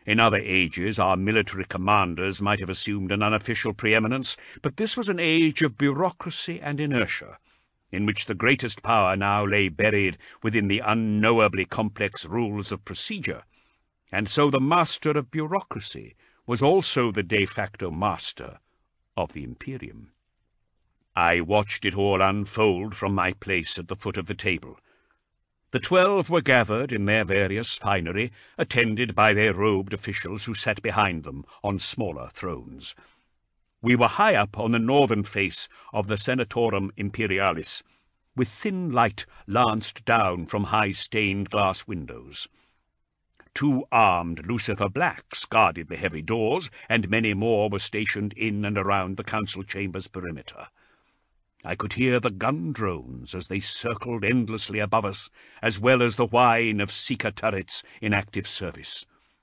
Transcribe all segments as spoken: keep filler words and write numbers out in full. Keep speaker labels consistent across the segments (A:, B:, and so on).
A: In other ages our military commanders might have assumed an unofficial preeminence, but this was an age of bureaucracy and inertia, in which the greatest power now lay buried within the unknowably complex rules of procedure, and so the master of bureaucracy was also the de facto master of the Imperium. I watched it all unfold from my place at the foot of the table. The twelve were gathered in their various finery, attended by their robed officials who sat behind them on smaller thrones. We were high up on the northern face of the Senatorum Imperialis, with thin light lanced down from high stained glass windows. Two armed Lucifer Blacks guarded the heavy doors, and many more were stationed in and around the council chamber's perimeter. I could hear the gun drones as they circled endlessly above us, as well as the whine of seeker turrets in active service.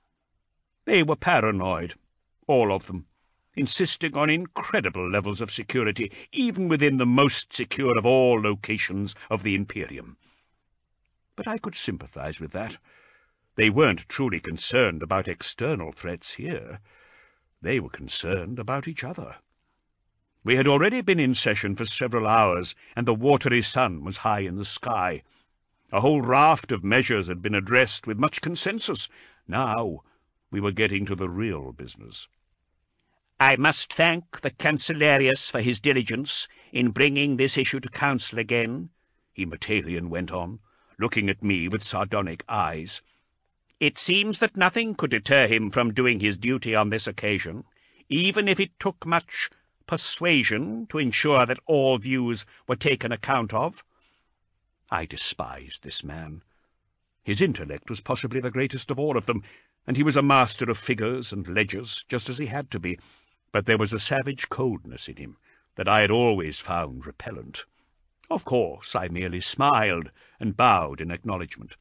A: They were paranoid, all of them, insisting on incredible levels of security, even within the most secure of all locations of the Imperium. But I could sympathize with that. They weren't truly concerned about external threats here. They were concerned about each other. We had already been in session for several hours, and the watery sun was high in the sky. A whole raft of measures had been addressed with much consensus. Now we were getting to the real business. "I must thank the Cancellarius for his diligence in bringing this issue to council again," Hematalion went on, looking at me with sardonic eyes. "It seems that nothing could deter him from doing his duty on this occasion, even if it took much persuasion to ensure that all views were taken account of." I despised this man. His intellect was possibly the greatest of all of them, and he was a master of figures and ledgers, just as he had to be, but there was a savage coldness in him that I had always found repellent. Of course, I merely smiled and bowed in acknowledgment.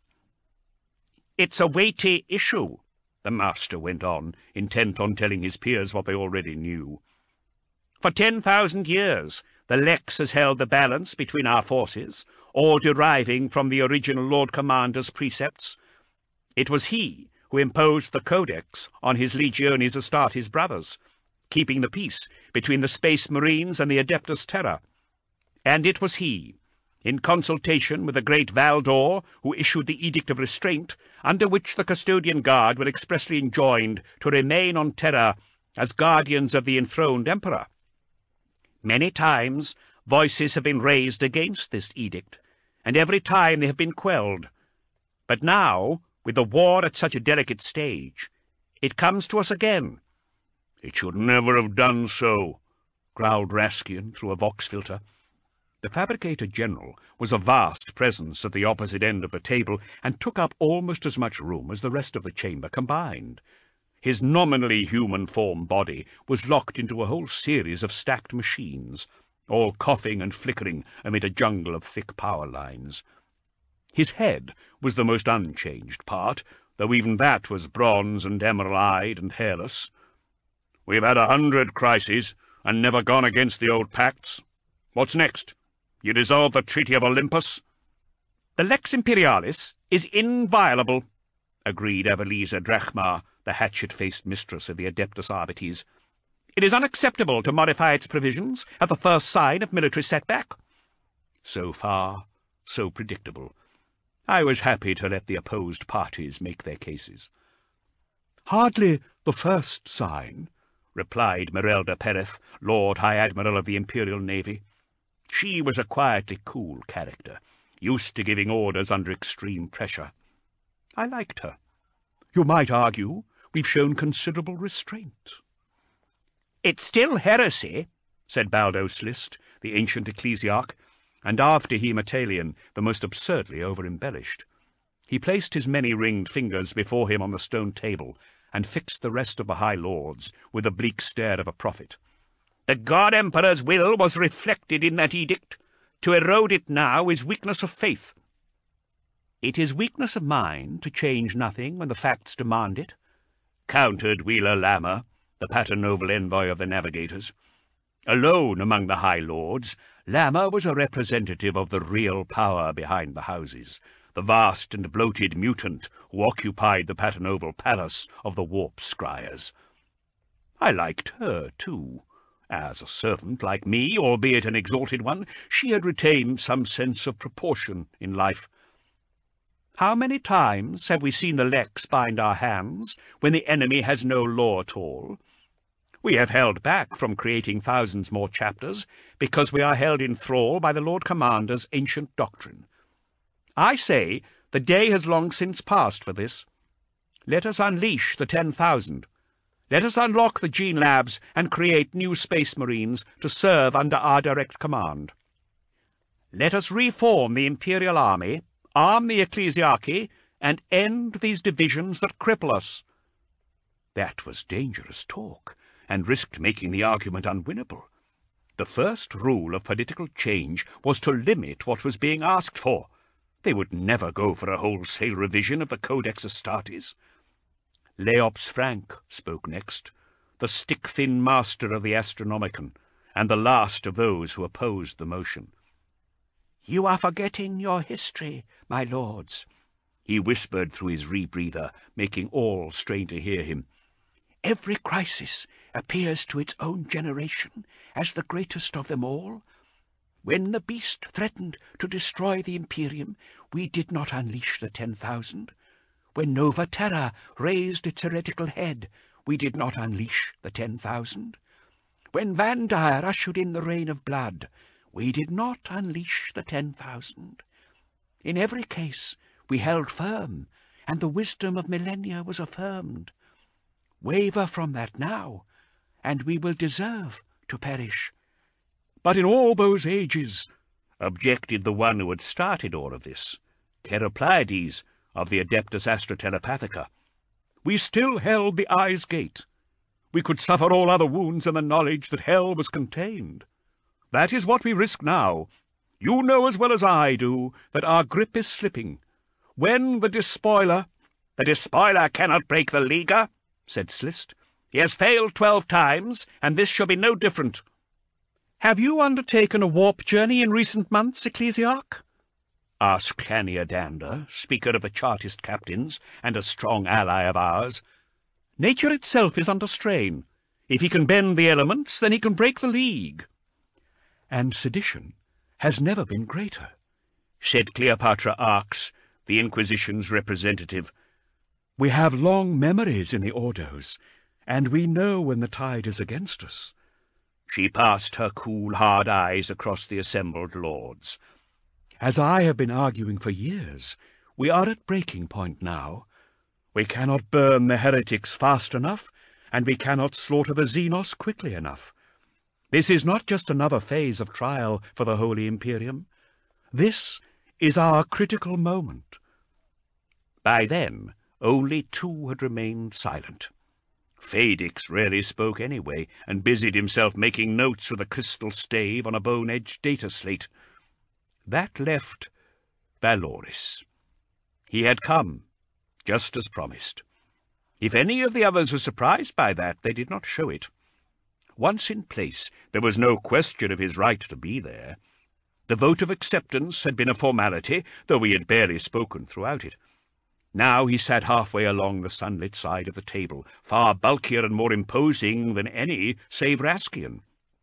A: "It's a weighty issue," the master went on, intent on telling his peers what they already knew. "For ten thousand years the Lex has held the balance between our forces, all deriving from the original Lord Commander's precepts. It was he who imposed the Codex on his Legiones Astartes brothers, keeping the peace between the Space Marines and the Adeptus Terra. And it was he, in consultation with the great Valdor, who issued the Edict of Restraint, under which the Custodian Guard were expressly enjoined to remain on Terra as guardians of the enthroned Emperor. Many times voices have been raised against this edict, and every time they have been quelled. But now, with the war at such a delicate stage, it comes to us again." "It should never have done so," growled Raskian through a vox filter. The Fabricator General was a vast presence at the opposite end of the table, and took up almost as much room as the rest of the chamber combined. His nominally human-form body was locked into a whole series of stacked machines, all coughing and flickering amid a jungle of thick power lines. His head was the most unchanged part, though even that was bronze and emerald-eyed and hairless. "We've had a hundred crises, and never gone against the old pacts. What's next? You dissolve the Treaty of Olympus?" "The Lex Imperialis is inviolable," agreed Evelisa Drachma, the hatchet-faced mistress of the Adeptus Arbites. "It is unacceptable to modify its provisions at the first sign of military setback." So far, so predictable. I was happy to let the opposed parties make their cases. "Hardly the first sign," replied Merelda Pereth, Lord High Admiral of the Imperial Navy. She was a quietly cool character, used to giving orders under extreme pressure. I liked her. "You might argue we've shown considerable restraint." "It's still heresy," said Baldo Slist, the ancient ecclesiarch, and after Hematalion, the most absurdly over-embellished. He placed his many-ringed fingers before him on the stone table, and fixed the rest of the High Lords with the bleak stare of a prophet. "The God Emperor's will was reflected in that edict. To erode it now is weakness of faith." "It is weakness of mind to change nothing when the facts demand it," countered Wheeler Lammer, the paternoval envoy of the navigators. Alone among the High Lords, Lammer was a representative of the real power behind the houses, the vast and bloated mutant who occupied the Paternoval palace of the warp scryers. I liked her, too. As a servant like me, albeit an exalted one, she had retained some sense of proportion in life. How many times have we seen the Lex bind our hands when the enemy has no law at all? We have held back from creating thousands more chapters because we are held in thrall by the Lord Commander's ancient doctrine. I say the day has long since passed for this. Let us unleash the ten thousand. Let us unlock the Gene Labs and create new Space Marines to serve under our direct command. Let us reform the Imperial Army, arm the Ecclesiarchy, and end these divisions that cripple us. That was dangerous talk, and risked making the argument unwinnable. The first rule of political change was to limit what was being asked for. They would never go for a wholesale revision of the Codex Astartes. Leops Frank spoke next, the stick-thin master of the Astronomicon, and the last of those who opposed the motion. "You are forgetting your history, my lords," he whispered through his rebreather, making all strain to hear him. "Every crisis appears to its own generation as the greatest of them all. When the beast threatened to destroy the Imperium, we did not unleash the ten thousand. When Nova Terra raised its heretical head, we did not unleash the ten thousand. When Vandire ushered in the reign of blood, we did not unleash the ten thousand. In every case, we held firm, and the wisdom of millennia was affirmed. Waver from that now, and we will deserve to perish." "But in all those ages," objected the one who had started all of this, Heracleides of the Adeptus Astrotelepathica, "we still held the Eye's Gate. We could suffer all other wounds in the knowledge that hell was contained. That is what we risk now. You know as well as I do that our grip is slipping. When the despoiler—" "The despoiler cannot break the Liga," said Slist. "He has failed twelve times, and this shall be no different." "Have you undertaken a warp journey in recent months, Ecclesiarch?" asked Khaniadander, speaker of the Chartist captains, and a strong ally of ours. "Nature itself is under strain. If he can bend the elements, then he can break the League." "And sedition has never been greater," said Cleopatra Arx, the Inquisition's representative. "We have long memories in the Ordos, and we know when the tide is against us." She passed her cool, hard eyes across the assembled lords. "As I have been arguing for years, we are at breaking point now. We cannot burn the heretics fast enough, and we cannot slaughter the Xenos quickly enough. This is not just another phase of trial for the Holy Imperium. This is our critical moment." By then, only two had remained silent. Phadix rarely spoke anyway, and busied himself making notes with a crystal stave on a bone-edged data slate. That left Valoris. He had come, just as promised. If any of the others were surprised by that, they did not show it. Once in place, there was no question of his right to be there. The vote of acceptance had been a formality, though he had barely spoken throughout it. Now he sat halfway along the sunlit side of the table, far bulkier and more imposing than any save Raskian.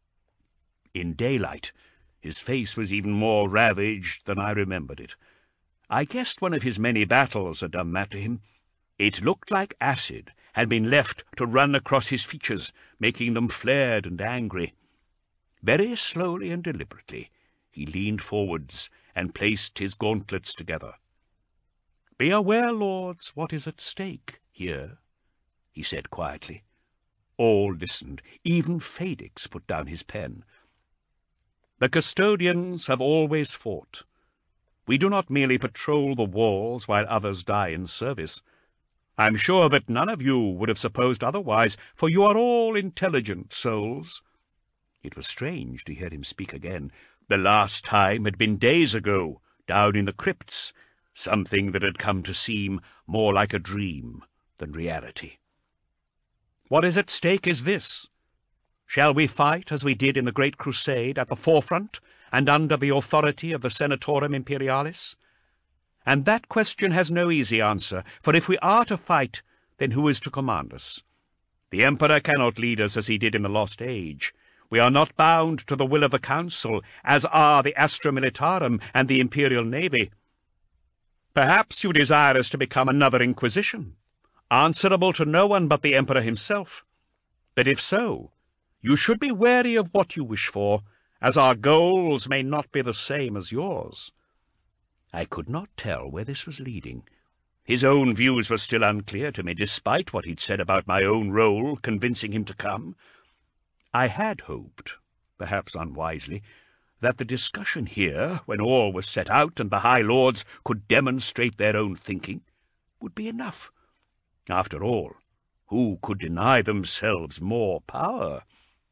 A: In daylight, his face was even more ravaged than I remembered it. I guessed one of his many battles had done that to him. It looked like acid had been left to run across his features, making them flared and angry. Very slowly and deliberately, he leaned forwards and placed his gauntlets together. "Be aware, lords, what is at stake here," he said quietly. All listened. Even Phadix put down his pen. "The custodians have always fought. We do not merely patrol the walls while others die in service. I'm sure that none of you would have supposed otherwise, for you are all intelligent souls." It was strange to hear him speak again. The last time had been days ago, down in the crypts, something that had come to seem more like a dream than reality. "What is at stake is this. Shall we fight as we did in the Great Crusade, at the forefront and under the authority of the Senatorum Imperialis? And that question has no easy answer, for if we are to fight, then who is to command us? The Emperor cannot lead us as he did in the Lost Age. We are not bound to the will of the Council, as are the Astra Militarum and the Imperial Navy. Perhaps you desire us to become another Inquisition, answerable to no one but the Emperor himself. But if so, you should be wary of what you wish for, as our goals may not be the same as yours." I could not tell where this was leading. His own views were still unclear to me, despite what he'd said about my own role convincing him to come. I had hoped, perhaps unwisely, that the discussion here, when all was set out and the High Lords could demonstrate their own thinking, would be enough. After all, who could deny themselves more power?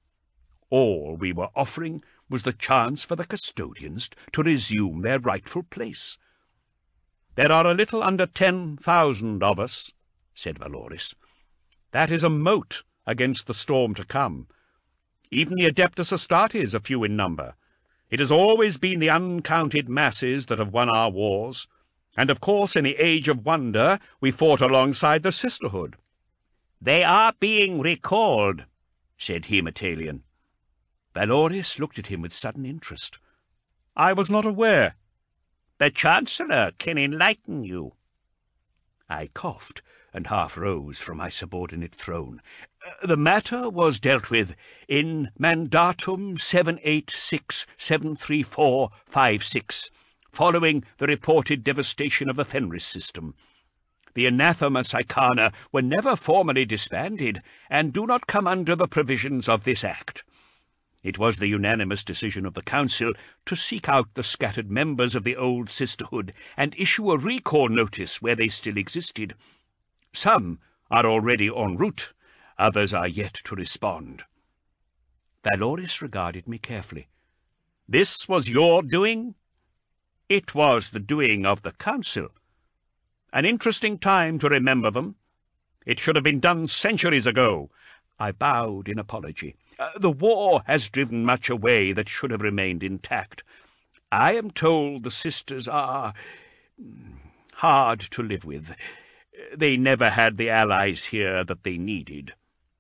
A: All we were offering was the chance for the custodians to resume their rightful place. "There are a little under ten thousand of us," said Valoris. "That is a moat against the storm to come. Even the Adeptus Astartes are few in number. It has always been the uncounted masses that have won our wars, and of course in the Age of Wonder we fought alongside the Sisterhood." "They are being recalled," said Hematalion. Valoris looked at him with sudden interest. "I was not aware." "The Chancellor can enlighten you." I coughed and half rose from my subordinate throne. The matter was dealt with in Mandatum seven eight six seven three four five six, following the reported devastation of the Fenris system. The Anathema Psychana were never formally disbanded, and do not come under the provisions of this Act. It was the unanimous decision of the Council to seek out the scattered members of the old Sisterhood and issue a recall notice where they still existed. Some are already en route, others are yet to respond. Valoris regarded me carefully. "This was your doing?" "It was the doing of the Council." "An interesting time to remember them. It should have been done centuries ago." I bowed in apology. Uh, the war has driven much away that should have remained intact. I am told the sisters are hard to live with. They never had the allies here that they needed.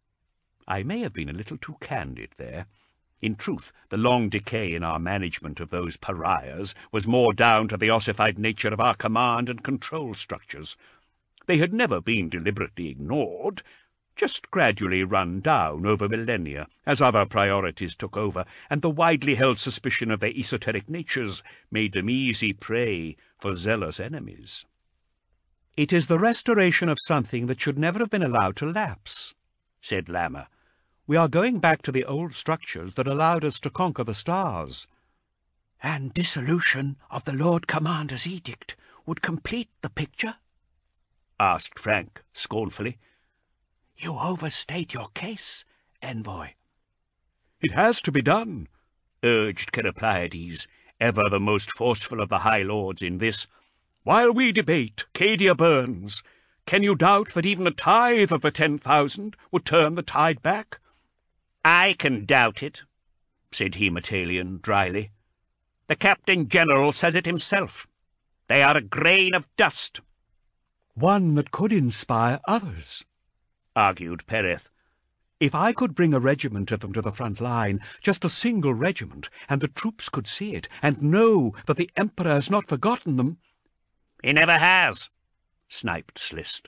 A: I may have been a little too candid there. In truth, the long decay in our management of those pariahs was more down to the ossified nature of our command and control structures. They had never been deliberately ignored, just gradually run down over millennia as other priorities took over, and the widely held suspicion of their esoteric natures made them easy prey for zealous enemies. "It is the restoration of something that should never have been allowed to lapse," said Lammer. "We are going back to the old structures that allowed us to conquer the stars." "And dissolution of the Lord Commander's edict would complete the picture?" asked Frank scornfully. "You overstate your case, Envoy." "It has to be done," urged Kerepleiades, ever the most forceful of the High Lords in this. "While we debate, Cadia burns. Can you doubt that even a tithe of the ten thousand would turn the tide back?" "I can doubt it," said Hematalion dryly. "The Captain General says it himself. They are a grain of dust." "One that could inspire others," argued Pereth. "If I could bring a regiment of them to the front line, just a single regiment, and the troops could see it, and know that the Emperor has not forgotten them—" "He never has," sniped Slist.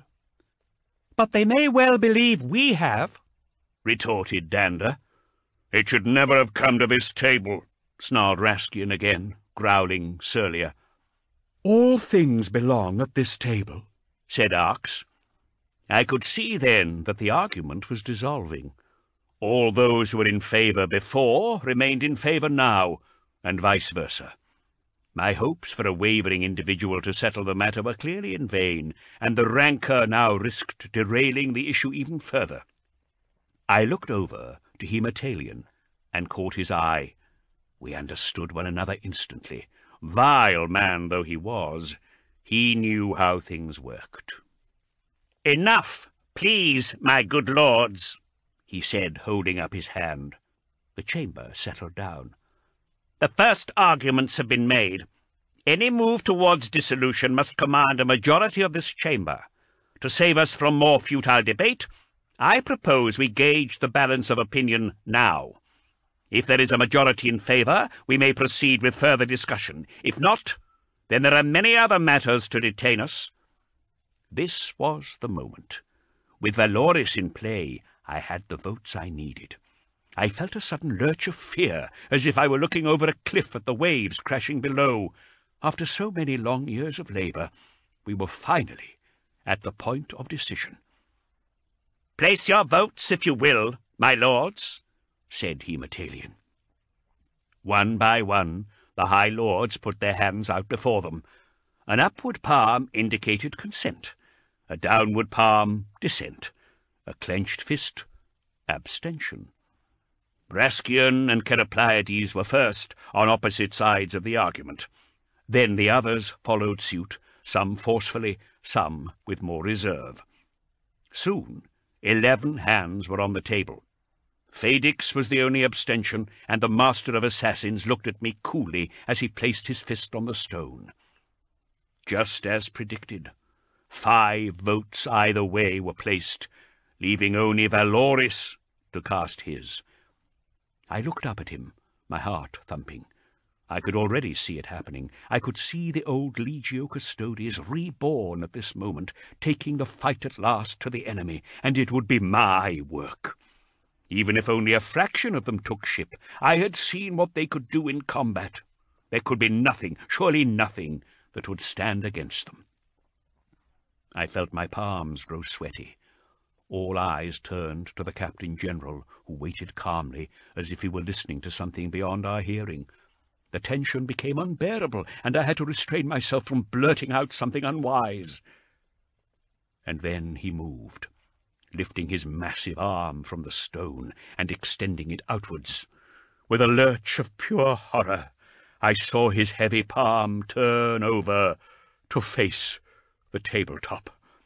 A: "But they may well believe we have," retorted Dander. "It should never have come to this table," snarled Raskian again, growling surlier. "All things belong at this table," said Arx. I could see then that the argument was dissolving. All those who were in favour before remained in favour now, and vice versa. My hopes for a wavering individual to settle the matter were clearly in vain, and the rancour now risked derailing the issue even further. I looked over to Hematalion and caught his eye. We understood one another instantly. Vile man though he was, he knew how things worked. "Enough, please, my good lords," he said, holding up his hand. The chamber settled down. "The first arguments have been made. Any move towards dissolution must command a majority of this chamber. To save us from more futile debate, I propose we gauge the balance of opinion now. If there is a majority in favour, we may proceed with further discussion. If not, then there are many other matters to detain us. This was the moment. With Valoris in play, I had the votes I needed. I felt a sudden lurch of fear, as if I were looking over a cliff at the waves crashing below. After so many long years of labour, we were finally at the point of decision. "Place your votes, if you will, my lords," said Hematalion. One by one, the High Lords put their hands out before them. An upward palm indicated consent, a downward palm dissent, a clenched fist abstention. Braskion and Kerapleiades were first, on opposite sides of the argument. Then the others followed suit, some forcefully, some with more reserve. Soon eleven hands were on the table. Phaedix was the only abstention, and the master of assassins looked at me coolly as he placed his fist on the stone. Just as predicted, five votes either way were placed, leaving only Valoris to cast his. I looked up at him, my heart thumping. I could already see it happening. I could see the old Legio Custodes reborn at this moment, taking the fight at last to the enemy, and it would be my work. Even if only a fraction of them took ship, I had seen what they could do in combat. There could be nothing, surely nothing, that would stand against them. I felt my palms grow sweaty. All eyes turned to the Captain General, who waited calmly, as if he were listening to something beyond our hearing. The tension became unbearable, and I had to restrain myself from blurting out something unwise. And then he moved, lifting his massive arm from the stone and extending it outwards. With a lurch of pure horror, I saw his heavy palm turn over to face the tabletop.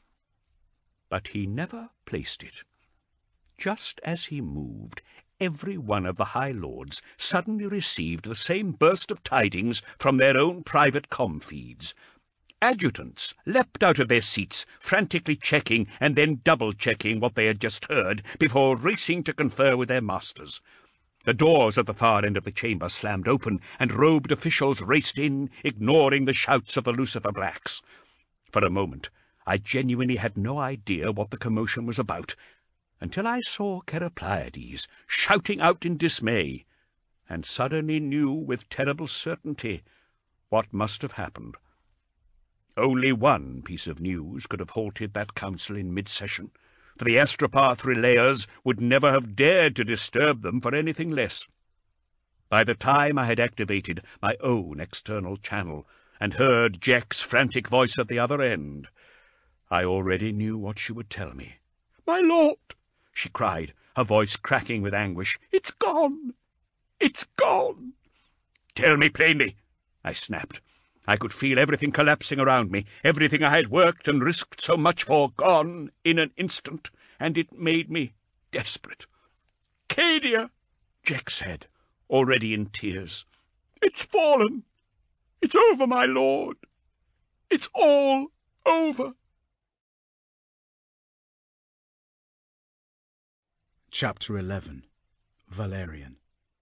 A: But he never placed it. Just as he moved, every one of the High Lords suddenly received the same burst of tidings from their own private comm feeds. Adjutants leapt out of their seats, frantically checking and then double-checking what they had just heard before racing to confer with their masters. The doors at the far end of the chamber slammed open, and robed officials raced in, ignoring the shouts of the Lucifer Blacks. For a moment, I genuinely had no idea what the commotion was about, until I saw Kerapleiades shouting out in dismay, and suddenly knew with terrible certainty what must have happened. Only one piece of news could have halted that council in mid-session, for the Astropath relayers would never have dared to disturb them for anything less. By the time I had activated my own external channel and heard Jack's frantic voice at the other end, I already knew what she would tell me. "My lord," she cried, her voice cracking with anguish, "it's gone! It's gone!" "Tell me plainly," I snapped. I could feel everything collapsing around me, everything I had worked and risked so much for gone in an instant, and it made me desperate. "Cadia," Jack said, already in tears. "It's fallen. It's over, my lord. It's all over."
B: Chapter eleven. Valerian.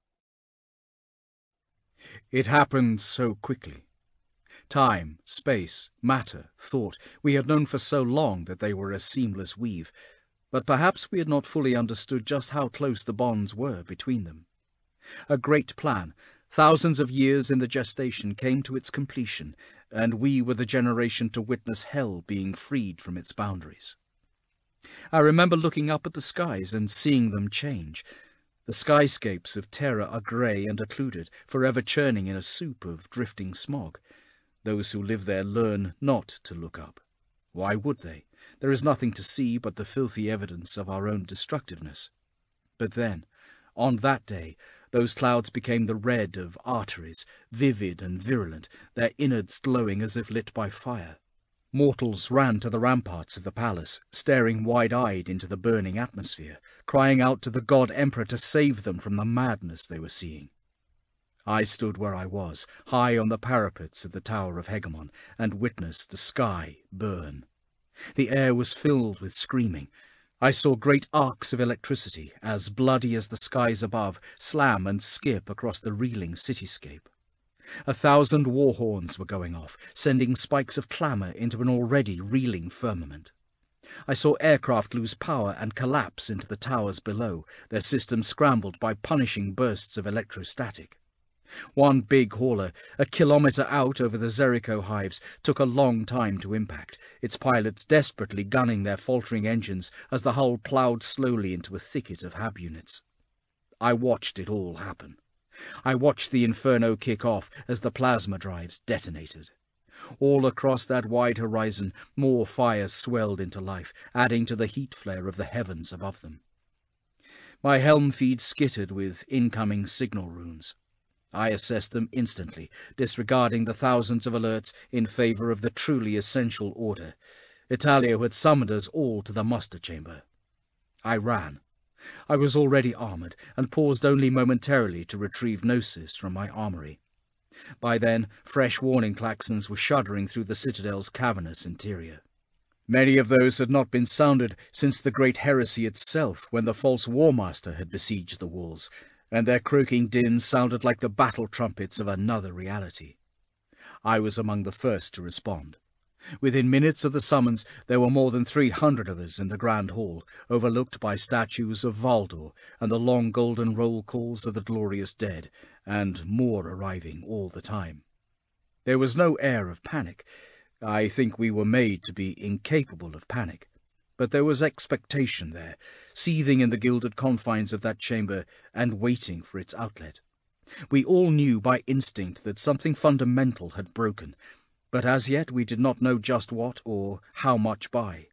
B: It happened so quickly. Time, space, matter, thought, we had known for so long that they were a seamless weave, but perhaps we had not fully understood just how close the bonds were between them. A great plan, thousands of years in the gestation, came to its completion, and we were the generation to witness hell being freed from its boundaries. I remember looking up at the skies and seeing them change. The skyscapes of Terra are grey and occluded, forever churning in a soup of drifting smog. Those who live there learn not to look up. Why would they? There is nothing to see but the filthy evidence of our own destructiveness. But then, on that day, those clouds became the red of arteries, vivid and virulent, their innards glowing as if lit by fire. Mortals ran to the ramparts of the palace, staring wide-eyed into the burning atmosphere, crying out to the god Emperor to save them from the madness they were seeing. I stood where I was, high on the parapets of the Tower of Hegemon, and witnessed the sky burn. The air was filled with screaming. I saw great arcs of electricity, as bloody as the skies above, slam and skip across the reeling cityscape. A thousand war horns were going off, sending spikes of clamour into an already reeling firmament. I saw aircraft lose power and collapse into the towers below, their systems scrambled by punishing bursts of electrostatic. One big hauler, a kilometre out over the Zerico hives, took a long time to impact, its pilots desperately gunning their faltering engines as the hull ploughed slowly into a thicket of hab units. I watched it all happen. I watched the inferno kick off as the plasma drives detonated. All across that wide horizon, more fires swelled into life, adding to the heat flare of the heavens above them. My helm feed skittered with incoming signal runes. I assessed them instantly, disregarding the thousands of alerts in favour of the truly essential order. Italio had summoned us all to the muster chamber. I ran. I was already armoured, and paused only momentarily to retrieve Gnosis from my armoury. By then, fresh warning klaxons were shuddering through the citadel's cavernous interior. Many of those had not been sounded since the great heresy itself, when the false war master had besieged the walls, and their croaking din sounded like the battle trumpets of another reality. I was among the first to respond. Within minutes of the summons, there were more than three hundred of us in the Grand Hall, overlooked by statues of Valdor and the long golden roll calls of the glorious dead, and more arriving all the time. There was no air of panic. I think we were made to be incapable of panic. But there was expectation there, seething in the gilded confines of that chamber and waiting for its outlet. We all knew by instinct that something fundamental had broken, but as yet we did not know just what or how much by.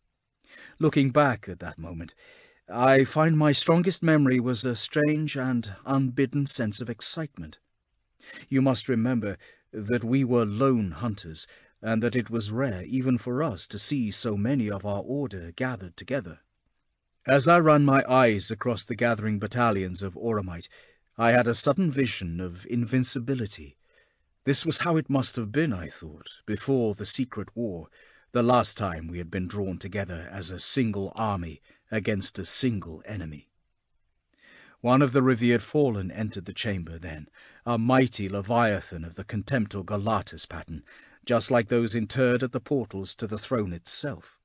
B: Looking back at that moment, I find my strongest memory was a strange and unbidden sense of excitement. You must remember that we were lone hunters, and that it was rare even for us to see so many of our order gathered together. As I ran my eyes across the gathering battalions of Oromite, I had a sudden vision of invincibility. This was how it must have been, I thought, before the secret war, the last time we had been drawn together as a single army against a single enemy. One of the revered fallen entered the chamber then, a mighty leviathan of the Contemptor Galatus pattern, just like those interred at the portals to the throne itself.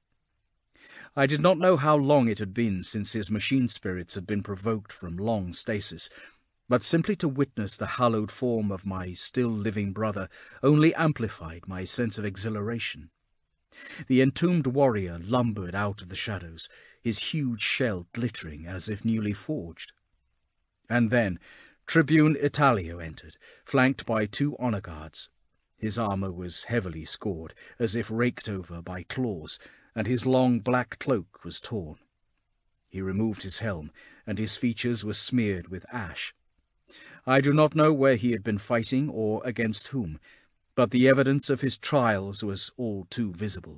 B: I did not know how long it had been since his machine spirits had been provoked from long stasis, but simply to witness the hallowed form of my still-living brother only amplified my sense of exhilaration. The entombed warrior lumbered out of the shadows, his huge shell glittering as if newly forged. And then Tribune Italio entered, flanked by two honour guards. His armour was heavily scored, as if raked over by claws, and his long black cloak was torn. He removed his helm, and his features were smeared with ash. I do not know where he had been fighting or against whom, but the evidence of his trials was all too visible.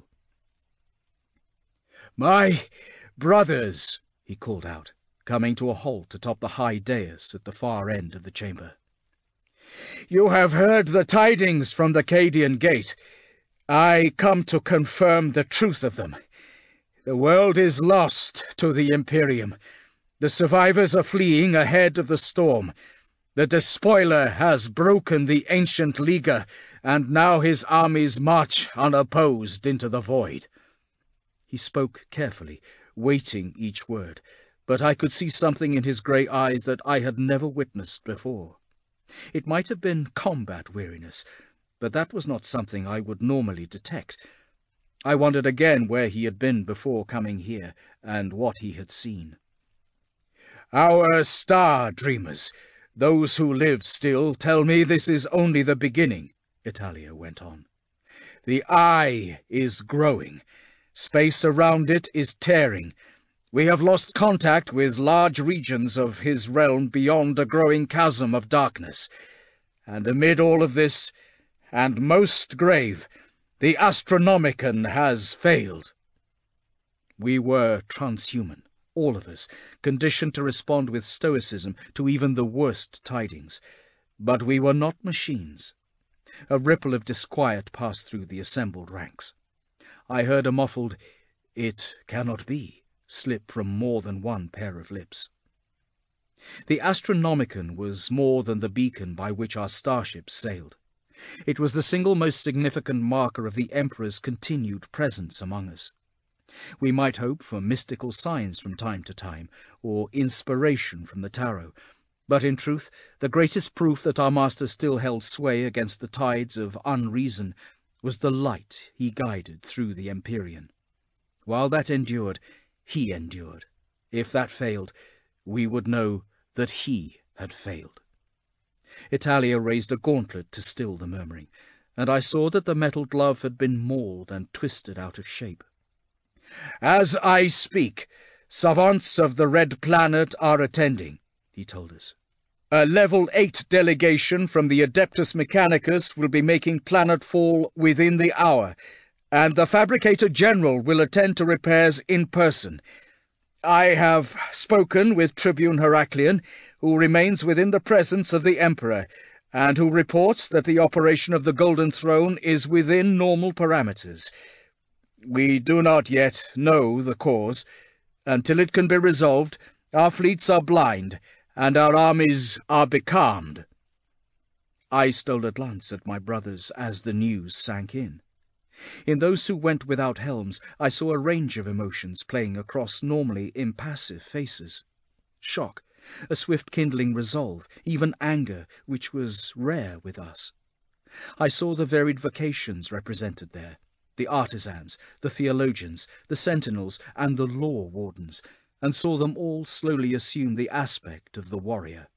B: "My brothers," he called out, coming to a halt atop the high dais at the far end of the chamber. "You have heard the tidings from the Cadian Gate. I come to confirm the truth of them. The world is lost to the Imperium. The survivors are fleeing ahead of the storm. The despoiler has broken the ancient Liga, and now his armies march unopposed into the void." He spoke carefully, weighting each word, but I could see something in his grey eyes that I had never witnessed before. It might have been combat weariness, but that was not something I would normally detect. I wondered again where he had been before coming here, and what he had seen. "Our star dreamers, those who live still, tell me this is only the beginning," Italio went on. "The Eye is growing. Space around it is tearing. We have lost contact with large regions of his realm beyond a growing chasm of darkness. And amid all of this, and most grave, the Astronomicon has failed." We were transhuman, all of us, conditioned to respond with stoicism to even the worst tidings. But we were not machines. A ripple of disquiet passed through the assembled ranks. I heard a muffled, "It cannot be," slip from more than one pair of lips. The Astronomicon was more than the beacon by which our starships sailed. It was the single most significant marker of the Emperor's continued presence among us. We might hope for mystical signs from time to time, or inspiration from the tarot, but in truth the greatest proof that our master still held sway against the tides of unreason was the light he guided through the Empyrean. While that endured, he endured. If that failed, we would know that he had failed. Italia raised a gauntlet to still the murmuring, and I saw that the metal glove had been mauled and twisted out of shape. "As I speak, savants of the Red Planet are attending," he told us. "A level eight delegation from the Adeptus Mechanicus will be making planetfall within the hour, and the Fabricator General will attend to repairs in person. I have spoken with Tribune Heraclian, who remains within the presence of the Emperor, and who reports that the operation of the Golden Throne is within normal parameters. We do not yet know the cause. Until it can be resolved, our fleets are blind, and our armies are becalmed." I stole a glance at my brothers as the news sank in. In those who went without helms, I saw a range of emotions playing across normally impassive faces. Shock, a swift kindling resolve, even anger, which was rare with us. I saw the varied vocations represented there, the artisans, the theologians, the sentinels, and the law wardens, and saw them all slowly assume the aspect of the warrior.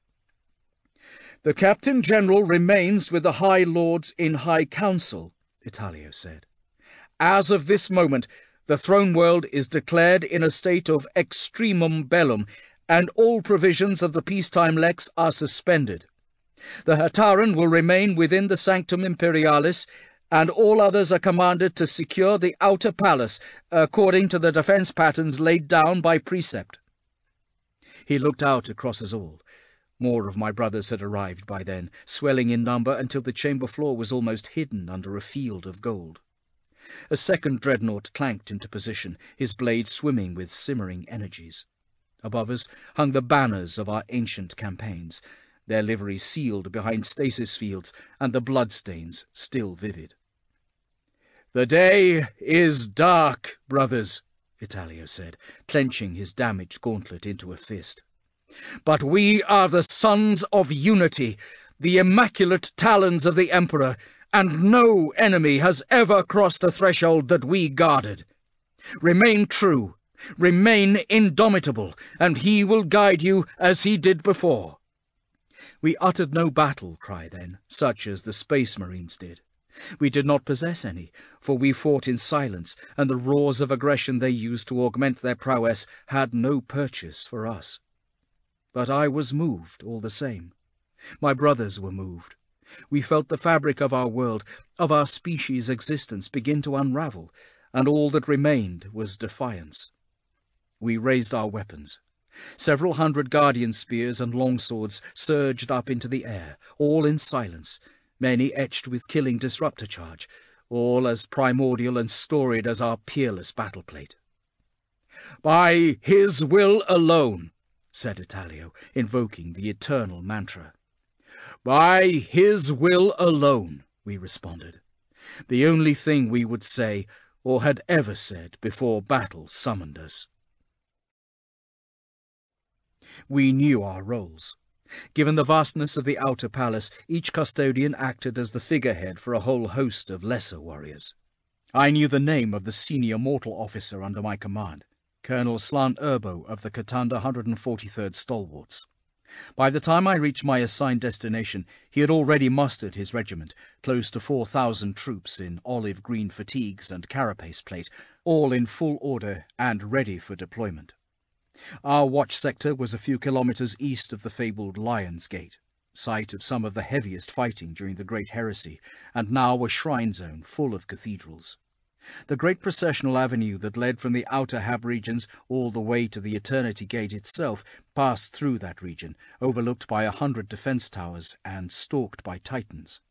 B: "The Captain General remains with the High Lords in High Council," Italio said. "As of this moment, the throne world is declared in a state of extremum bellum, and all provisions of the peacetime lex are suspended. The Hataran will remain within the Sanctum Imperialis, and all others are commanded to secure the outer palace, according to the defence patterns laid down by precept." He looked out across us all. More of my brothers had arrived by then, swelling in number until the chamber floor was almost hidden under a field of gold. A second dreadnought clanked into position, his blade swimming with simmering energies. Above us hung the banners of our ancient campaigns, their liveries sealed behind stasis fields, and the bloodstains still vivid. "The day is dark, brothers," Italio said, clenching his damaged gauntlet into a fist. "But we are the sons of unity, the immaculate talons of the Emperor, and no enemy has ever crossed the threshold that we guarded. Remain true, remain indomitable, and he will guide you as he did before." We uttered no battle cry then, such as the Space Marines did. We did not possess any, for we fought in silence, and the roars of aggression they used to augment their prowess had no purchase for us. But I was moved all the same. My brothers were moved. We felt the fabric of our world, of our species' existence begin to unravel, and all that remained was defiance. We raised our weapons. Several hundred guardian spears and longswords surged up into the air, all in silence, many etched with killing disruptor charge, all as primordial and storied as our peerless battleplate. "By his will alone," said Italio, invoking the eternal mantra. "By his will alone," we responded. The only thing we would say, or had ever said, before battle summoned us. We knew our roles. Given the vastness of the outer palace, each custodian acted as the figurehead for a whole host of lesser warriors. I knew the name of the senior mortal officer under my command, Colonel Slant Urbo of the Katanda one hundred forty-third Stalwarts. By the time I reached my assigned destination, he had already mustered his regiment, close to four thousand troops in olive-green fatigues and carapace plate, all in full order and ready for deployment. Our watch sector was a few kilometres east of the fabled Lion's Gate, site of some of the heaviest fighting during the Great Heresy, and now a shrine zone full of cathedrals. The great processional avenue that led from the outer Hab regions all the way to the Eternity Gate itself passed through that region, overlooked by a hundred defence towers and stalked by Titans.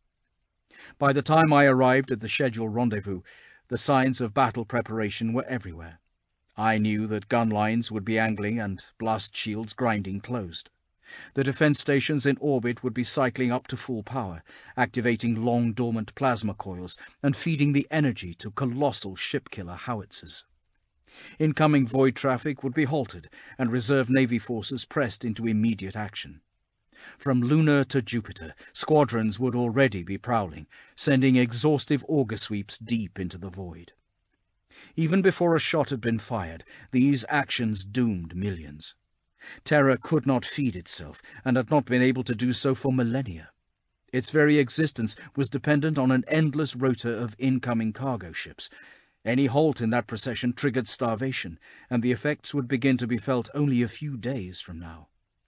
B: By the time I arrived at the scheduled rendezvous, the signs of battle preparation were everywhere. I knew that gun lines would be angling and blast shields grinding closed. The defence stations in orbit would be cycling up to full power, activating long dormant plasma coils and feeding the energy to colossal ship-killer howitzers. Incoming void traffic would be halted and reserve Navy forces pressed into immediate action. From Luna to Jupiter, squadrons would already be prowling, sending exhaustive auger sweeps deep into the void. Even before a shot had been fired, these actions doomed millions. Terra could not feed itself, and had not been able to do so for millennia. Its very existence was dependent on an endless rota of incoming cargo ships. Any halt in that procession triggered starvation, and the effects would begin to be felt only a few days from now.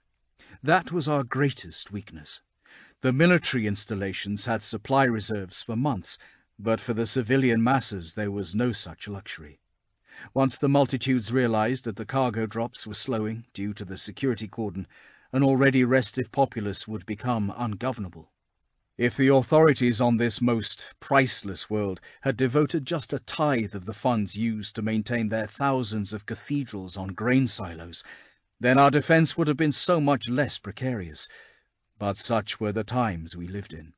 B: That was our greatest weakness. The military installations had supply reserves for months, but for the civilian masses there was no such luxury. Once the multitudes realized that the cargo drops were slowing due to the security cordon, an already restive populace would become ungovernable. If the authorities on this most priceless world had devoted just a tithe of the funds used to maintain their thousands of cathedrals on grain silos, then our defence would have been so much less precarious. But such were the times we lived in.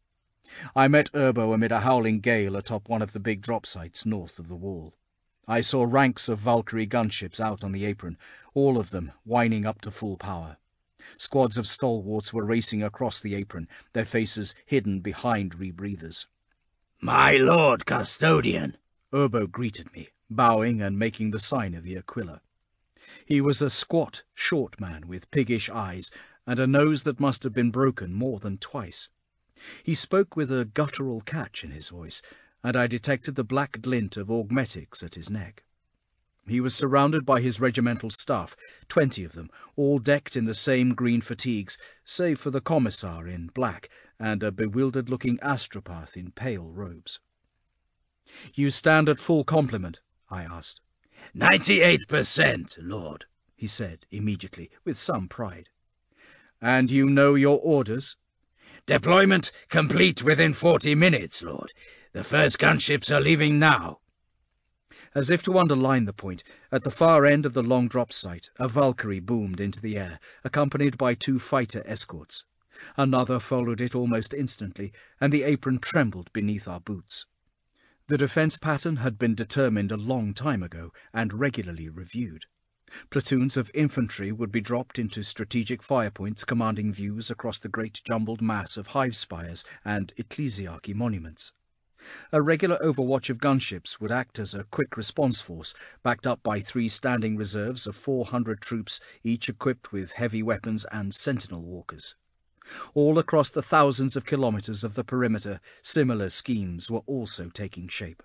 B: I met Urbo amid a howling gale atop one of the big drop sites north of the wall. I saw ranks of Valkyrie gunships out on the apron, all of them winding up to full power. Squads of stalwarts were racing across the apron, their faces hidden behind rebreathers.
C: "My lord custodian,"
B: Urbo greeted me, bowing and making the sign of the Aquila. He was a squat, short man with piggish eyes and a nose that must have been broken more than twice. He spoke with a guttural catch in his voice, and I detected the black glint of augmetics at his neck. He was surrounded by his regimental staff, twenty of them, all decked in the same green fatigues, save for the commissar in black and a bewildered-looking astropath in pale robes. "You stand at full complement?" I asked.
C: Ninety-eight percent, lord,"
B: he said immediately, with some pride. "And you know your orders?"
C: "Deployment complete within forty minutes, lord. The first gunships are leaving now."
B: As if to underline the point, at the far end of the long drop site, a Valkyrie boomed into the air, accompanied by two fighter escorts. Another followed it almost instantly, and the apron trembled beneath our boots. The defence pattern had been determined a long time ago and regularly reviewed. Platoons of infantry would be dropped into strategic fire points commanding views across the great jumbled mass of hive spires and ecclesiarchy monuments. A regular overwatch of gunships would act as a quick response force, backed up by three standing reserves of four hundred troops, each equipped with heavy weapons and sentinel walkers. All across the thousands of kilometres of the perimeter, similar schemes were also taking shape.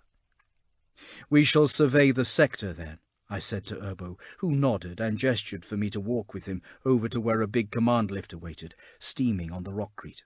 B: "We shall survey the sector, then," I said to Urbo, who nodded and gestured for me to walk with him over to where a big command lifter waited, steaming on the rockcrete.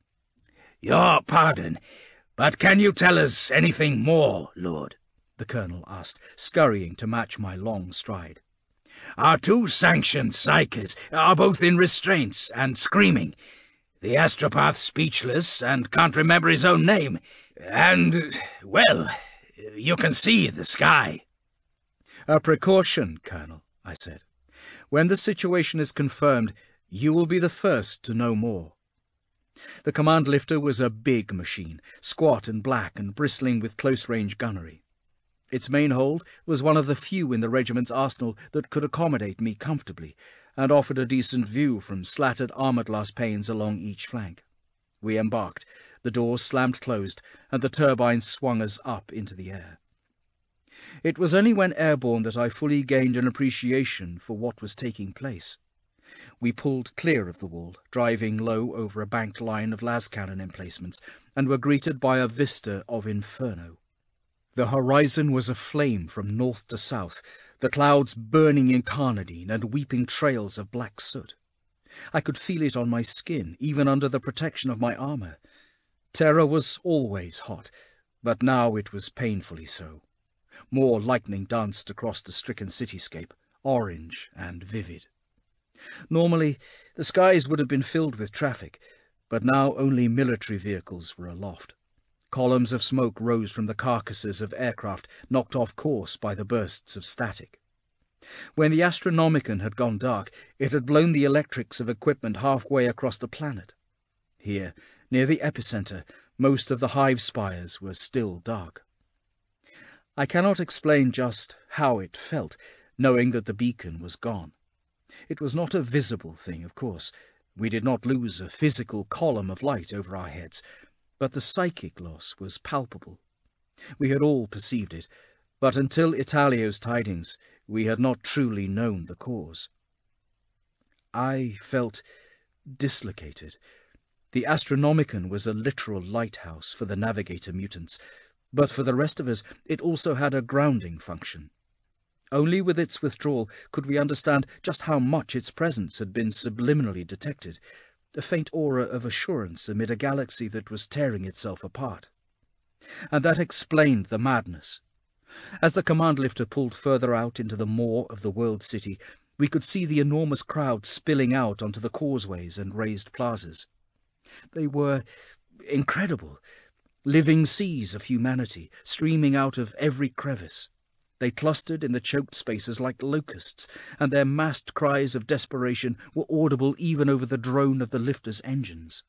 C: "Your pardon, but can you tell us anything more, lord?"
B: the colonel asked, scurrying to match my long stride.
C: "Our two sanctioned psychers are both in restraints and screaming. The astropath speechless and can't remember his own name. And, well, you can see the sky."
B: "A precaution, Colonel," I said. "When the situation is confirmed, you will be the first to know more." The command lifter was a big machine, squat and black and bristling with close-range gunnery. Its main hold was one of the few in the regiment's arsenal that could accommodate me comfortably, and offered a decent view from slatted armour-glass panes along each flank. We embarked, the doors slammed closed, and the turbines swung us up into the air. It was only when airborne that I fully gained an appreciation for what was taking place. We pulled clear of the wall, driving low over a banked line of las cannon emplacements, and were greeted by a vista of inferno. The horizon was aflame from north to south, the clouds burning incarnadine and weeping trails of black soot. I could feel it on my skin, even under the protection of my armour. Terra was always hot, but now it was painfully so. More lightning danced across the stricken cityscape, orange and vivid. Normally, the skies would have been filled with traffic, but now only military vehicles were aloft. Columns of smoke rose from the carcasses of aircraft knocked off course by the bursts of static. When the Astronomicon had gone dark, it had blown the electrics of equipment halfway across the planet. Here, near the epicenter, most of the hive spires were still dark. I cannot explain just how it felt, knowing that the beacon was gone. It was not a visible thing, of course. We did not lose a physical column of light over our heads, but the psychic loss was palpable. We had all perceived it, but until Italio's tidings, we had not truly known the cause. I felt dislocated. The Astronomicon was a literal lighthouse for the navigator mutants, but for the rest of us it also had a grounding function. Only with its withdrawal could we understand just how much its presence had been subliminally detected, a faint aura of assurance amid a galaxy that was tearing itself apart. And that explained the madness. As the command lifter pulled further out into the maw of the world city, we could see the enormous crowd spilling out onto the causeways and raised plazas. They were incredible, living seas of humanity, streaming out of every crevice. They clustered in the choked spaces like locusts, and their massed cries of desperation were audible even over the drone of the lifter's engines.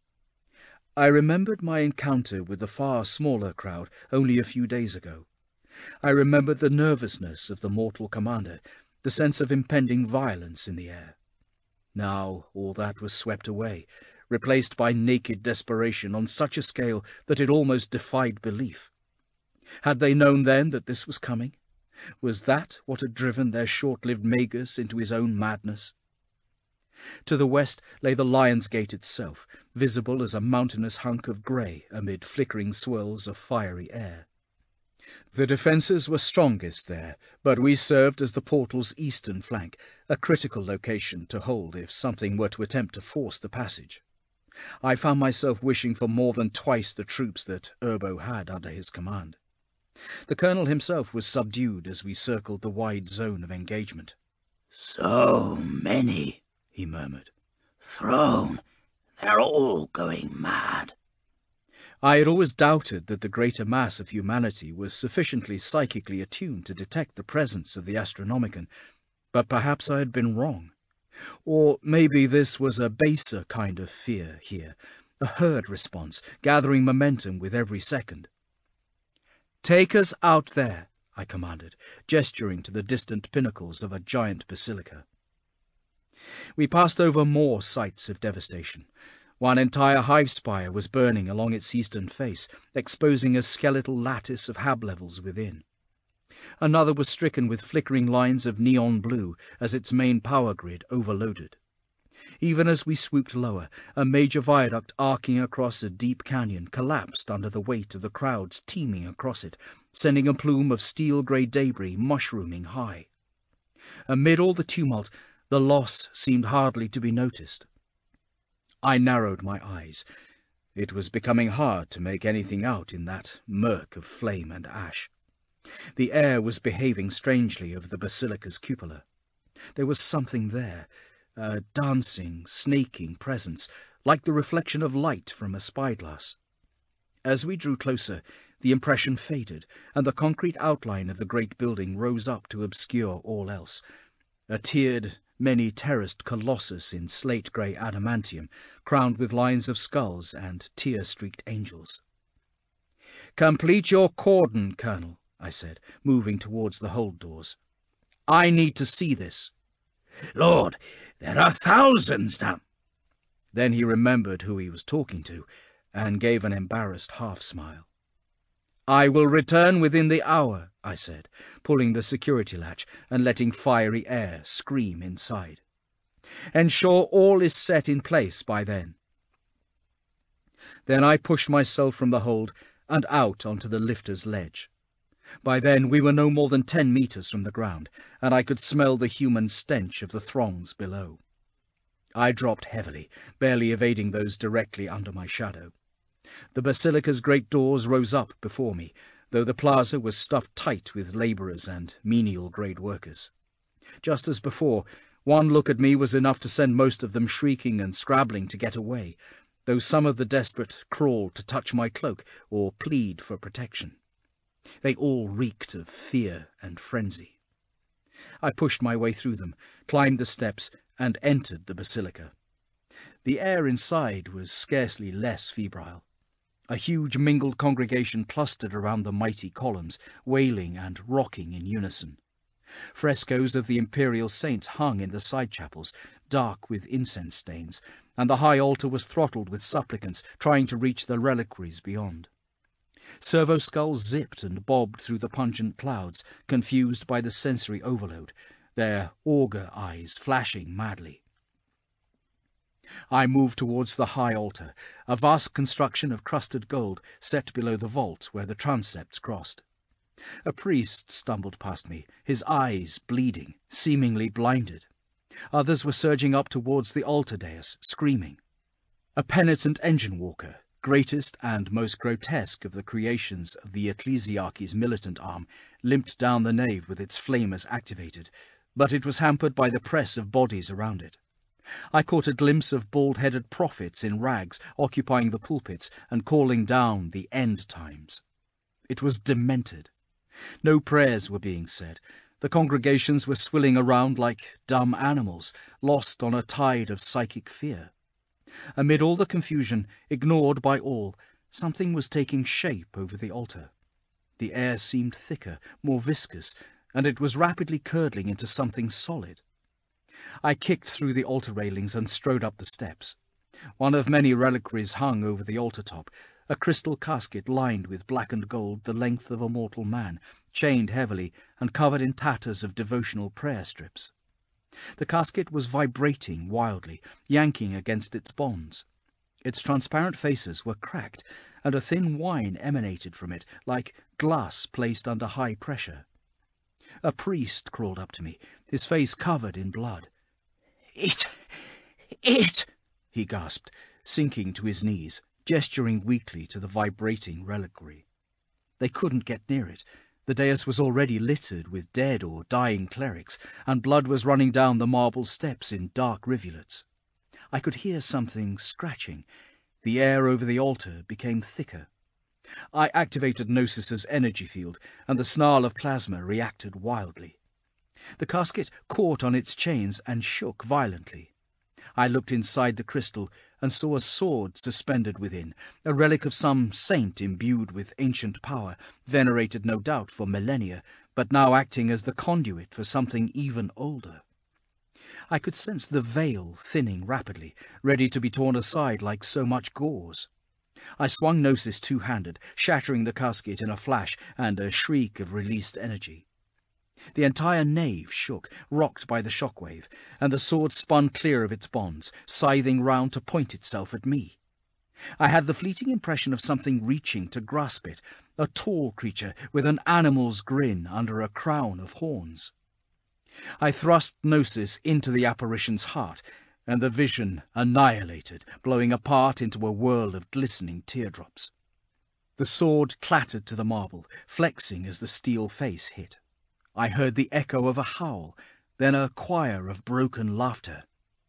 B: I remembered my encounter with the far smaller crowd only a few days ago. I remembered the nervousness of the mortal commander, the sense of impending violence in the air. Now all that was swept away, replaced by naked desperation on such a scale that it almost defied belief. Had they known then that this was coming? Was that what had driven their short-lived Magus into his own madness? To the west lay the Lion's Gate itself, visible as a mountainous hunk of grey amid flickering swirls of fiery air. The defences were strongest there, but we served as the portal's eastern flank, a critical location to hold if something were to attempt to force the passage. I found myself wishing for more than twice the troops that Urbo had under his command. The colonel himself was subdued as we circled the wide zone of engagement.
C: "So many," he murmured. "Thrown. They're all going mad."
B: I had always doubted that the greater mass of humanity was sufficiently psychically attuned to detect the presence of the Astronomicon, but perhaps I had been wrong. Or maybe this was a baser kind of fear here, a herd response, gathering momentum with every second. "Take us out there," I commanded, gesturing to the distant pinnacles of a giant basilica. We passed over more sites of devastation. One entire hive spire was burning along its eastern face, exposing a skeletal lattice of hab levels within. Another was stricken with flickering lines of neon blue as its main power grid overloaded. Even as we swooped lower, a major viaduct arcing across a deep canyon collapsed under the weight of the crowds teeming across it, sending a plume of steel-grey debris mushrooming high. Amid all the tumult, the loss seemed hardly to be noticed. I narrowed my eyes. It was becoming hard to make anything out in that murk of flame and ash. The air was behaving strangely over the basilica's cupola. There was something there, a dancing, snaking presence, like the reflection of light from a spyglass. As we drew closer, the impression faded, and the concrete outline of the great building rose up to obscure all else. A tiered, many-terraced colossus in slate-grey adamantium, crowned with lines of skulls and tear-streaked angels. "Complete your cordon, Colonel," I said, moving towards the hold doors. "I need to see this."
C: "Lord, there are thousands down."
B: Then he remembered who he was talking to, and gave an embarrassed half-smile. "I will return within the hour," I said, pulling the security latch and letting fiery air scream inside. "Ensure all is set in place by then." Then I pushed myself from the hold and out onto the lifter's ledge. By then we were no more than ten metres from the ground, and I could smell the human stench of the throngs below. I dropped heavily, barely evading those directly under my shadow. The basilica's great doors rose up before me, though the plaza was stuffed tight with labourers and menial-grade workers. Just as before, one look at me was enough to send most of them shrieking and scrabbling to get away, though some of the desperate crawled to touch my cloak or plead for protection. They all reeked of fear and frenzy. I pushed my way through them, climbed the steps, and entered the basilica. The air inside was scarcely less febrile. A huge mingled congregation clustered around the mighty columns, wailing and rocking in unison. Frescoes of the imperial saints hung in the side chapels, dark with incense stains, and the high altar was throttled with supplicants trying to reach the reliquaries beyond. Servo skulls zipped and bobbed through the pungent clouds, confused by the sensory overload, their auger eyes flashing madly. I moved towards the high altar, a vast construction of crusted gold set below the vault where the transepts crossed. A priest stumbled past me, his eyes bleeding, seemingly blinded. Others were surging up towards the altar dais, screaming. A penitent engine-walker, greatest and most grotesque of the creations of the ecclesiarchy's militant arm, limped down the nave with its flamers activated, but it was hampered by the press of bodies around it. I caught a glimpse of bald-headed prophets in rags occupying the pulpits and calling down the end times. It was demented. No prayers were being said. The congregations were swilling around like dumb animals, lost on a tide of psychic fear. Amid all the confusion, ignored by all, something was taking shape over the altar. The air seemed thicker, more viscous, and it was rapidly curdling into something solid. I kicked through the altar railings and strode up the steps. One of many reliquaries hung over the altar top, a crystal casket lined with blackened gold the length of a mortal man, chained heavily and covered in tatters of devotional prayer strips. The casket was vibrating wildly, yanking against its bonds. Its transparent faces were cracked, and a thin whine emanated from it, like glass placed under high pressure. A priest crawled up to me, his face covered in blood. "It... it..." he gasped, sinking to his knees, gesturing weakly to the vibrating reliquary. They couldn't get near it. The dais was already littered with dead or dying clerics, and blood was running down the marble steps in dark rivulets. I could hear something scratching. The air over the altar became thicker. I activated Gnosis's energy field, and the snarl of plasma reacted wildly. The casket caught on its chains and shook violently. I looked inside the crystal and saw a sword suspended within, a relic of some saint imbued with ancient power, venerated no doubt for millennia, but now acting as the conduit for something even older. I could sense the veil thinning rapidly, ready to be torn aside like so much gauze. I swung Gnosis two-handed, shattering the casket in a flash and a shriek of released energy. The entire nave shook, rocked by the shockwave, and the sword spun clear of its bonds, scything round to point itself at me. I had the fleeting impression of something reaching to grasp it, a tall creature with an animal's grin under a crown of horns. I thrust Gnosis into the apparition's heart, and the vision annihilated, blowing apart into a whirl of glistening teardrops. The sword clattered to the marble, flexing as the steel face hit. I heard the echo of a howl, then a choir of broken laughter.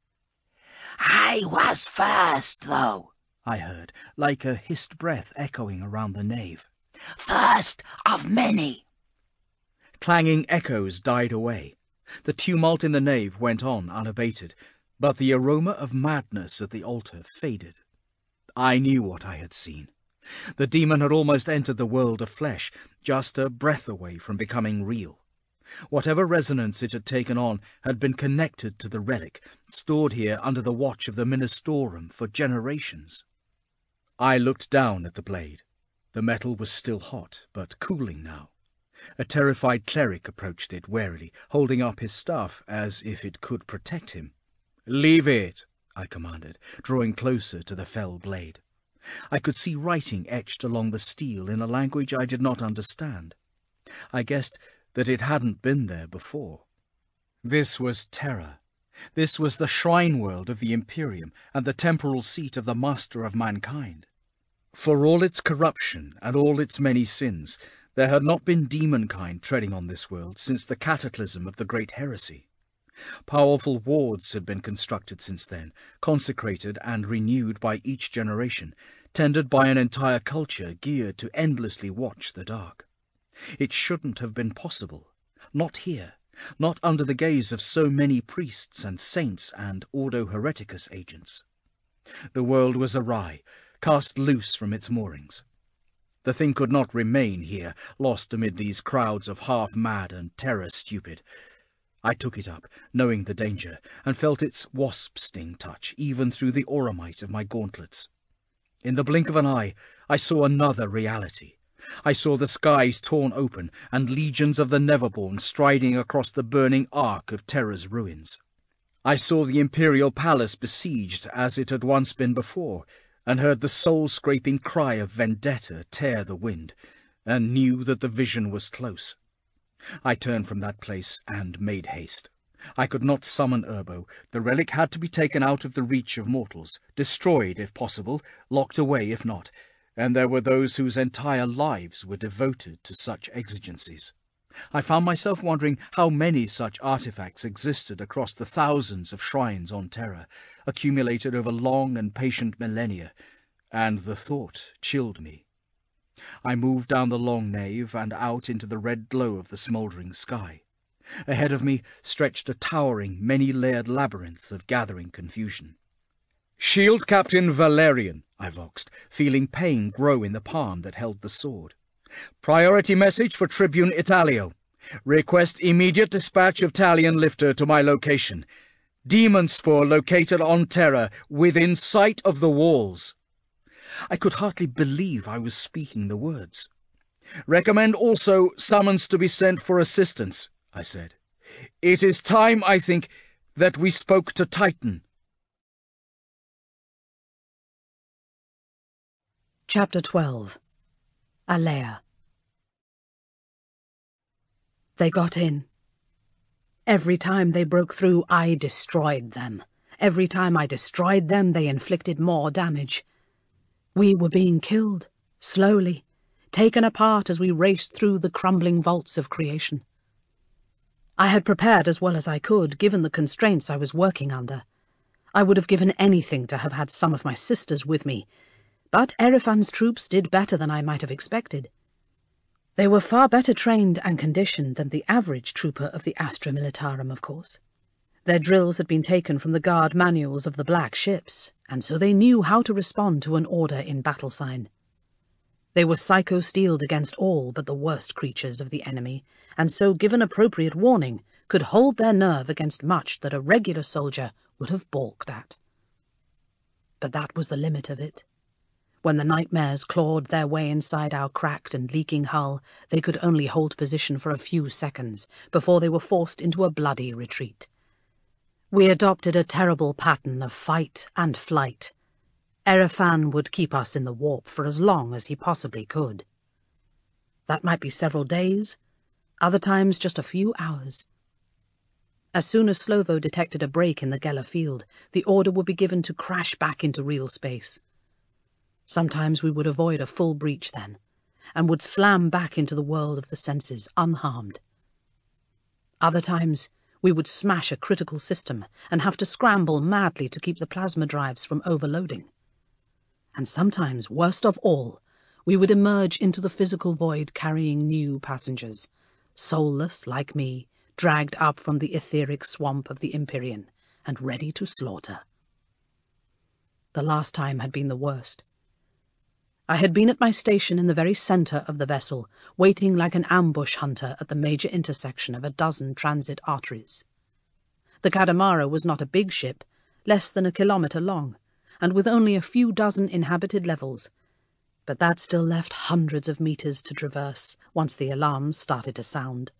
D: "I was first, though,"
B: I heard, like a hissed breath echoing around the nave.
D: "First of many."
B: Clanging echoes died away. The tumult in the nave went on unabated, but the aroma of madness at the altar faded. I knew what I had seen. The demon had almost entered the world of flesh, just a breath away from becoming real. Whatever resonance it had taken on had been connected to the relic, stored here under the watch of the Ministorum for generations. I looked down at the blade. The metal was still hot, but cooling now. A terrified cleric approached it warily, holding up his staff as if it could protect him. "Leave it," I commanded, drawing closer to the fell blade. I could see writing etched along the steel in a language I did not understand. I guessed that it hadn't been there before. This was Terra. This was the shrine world of the Imperium and the temporal seat of the Master of Mankind. For all its corruption and all its many sins, There had not been demonkind treading on this world since the cataclysm of the Great Heresy. Powerful wards had been constructed since then, consecrated and renewed by each generation, tended by an entire culture geared to endlessly watch the dark. It shouldn't have been possible. Not here. Not under the gaze of so many priests and saints and Ordo Hereticus agents. The world was awry, cast loose from its moorings. The thing could not remain here, lost amid these crowds of half-mad and terror-stupid. I took it up, knowing the danger, and felt its wasp-sting touch, even through the auramite of my gauntlets. In the blink of an eye, I saw another reality. I saw the skies torn open, and legions of the Neverborn striding across the burning arc of Terra's ruins. I saw the Imperial Palace besieged as it had once been before, and heard the soul-scraping cry of vendetta tear the wind, and knew that the vision was close. I turned from that place and made haste. I could not summon Urbo. The relic had to be taken out of the reach of mortals, destroyed if possible, locked away if not, and there were those whose entire lives were devoted to such exigencies. I found myself wondering how many such artifacts existed across the thousands of shrines on Terra, accumulated over long and patient millennia, and the thought chilled me. I moved down the long nave and out into the red glow of the smouldering sky. Ahead of me stretched a towering, many-layered labyrinth of gathering confusion. "Shield Captain Valerian," I voxed, feeling pain grow in the palm that held the sword. "Priority message for Tribune Italio. Request immediate dispatch of Talion Lifter to my location. Demon Spore located on Terra, within sight of the walls." I could hardly believe I was speaking the words. "Recommend also summons to be sent for assistance," I said. "It is time, I think, that we spoke to Titan."
E: Chapter twelve. Alea. They got in. Every time they broke through, I destroyed them. Every time I destroyed them, they inflicted more damage. We were being killed, slowly, taken apart as we raced through the crumbling vaults of creation. I had prepared as well as I could, given the constraints I was working under. I would have given anything to have had some of my sisters with me, but Erefan's troops did better than I might have expected. They were far better trained and conditioned than the average trooper of the Astra Militarum, of course. Their drills had been taken from the guard manuals of the black ships, and so they knew how to respond to an order in battle sign. They were psycho-steeled against all but the worst creatures of the enemy, and so, given appropriate warning, could hold their nerve against much that a regular soldier would have balked at. But that was the limit of it. When the nightmares clawed their way inside our cracked and leaking hull, they could only hold position for a few seconds before they were forced into a bloody retreat. We adopted a terrible pattern of fight and flight. Erefan would keep us in the warp for as long as he possibly could. That might be several days, other times just a few hours. As soon as Slovo detected a break in the Geller field, the order would be given to crash back into real space. Sometimes we would avoid a full breach then, and would slam back into the world of the senses unharmed. Other times, we would smash a critical system and have to scramble madly to keep the plasma drives from overloading. And sometimes, worst of all, we would emerge into the physical void carrying new passengers, soulless like me, dragged up from the etheric swamp of the Empyrean and ready to slaughter. The last time had been the worst. I had been at my station in the very centre of the vessel, waiting like an ambush hunter at the major intersection of a dozen transit arteries. The Katamara was not a big ship, less than a kilometre long, and with only a few dozen inhabited levels, but that still left hundreds of metres to traverse once the alarms started to sound.